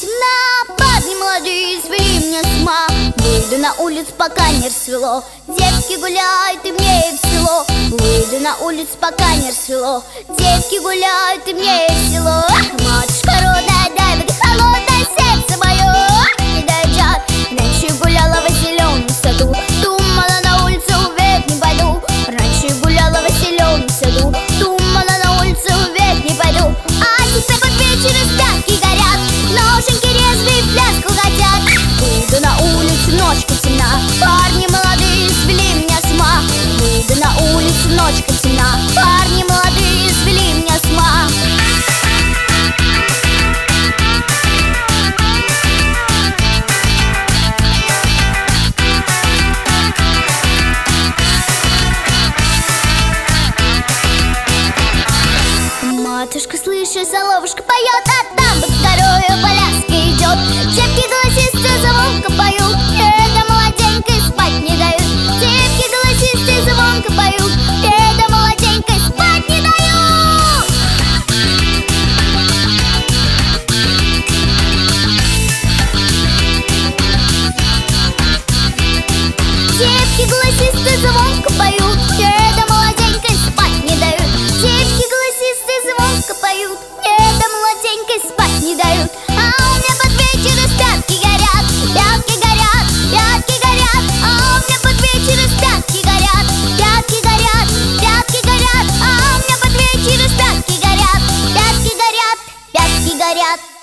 темна. Парни молодые свели меня с ума. Выйду на улицу, пока не рассвело. Девки гуляют, и мне и в село. Выйду на улицу, пока не рассвело. Девки гуляют, и мне и в село. Матушка родная, дай воды холодное, сердце мое не дойдет. Раньше гуляла в зеленом саду, думала, на улицу век не пойду. Раньше гуляла в зеленом саду, думала, на улицу век не пойду. А теперь под вечер спятки горят, ноженьки резвые в пляску хотят. Выйду на улицу, ночка темна. Парни молодые свели меня с ума. Выйду на улицу, ночка темна. Парни молодые свели меня с ума. Матушка, слышишь, соловушка поет, а там под горою коляска идет. Девки голосистые звонко поют, это молоденькой спать не дают. Девки голосистые звонко поют, это молоденькой спать не дают. Девки голосистые звонко поют, это молоденькой спать не дают. Девки голосистые звонко поют, это молоденькой спать не дают. А у меня под вечер спятки горят, пятки горят, пятки горят. А у меня под вечер спятки горят, пятки горят, пятки горят. А у меня под вечер спятки горят, пятки горят, пятки горят.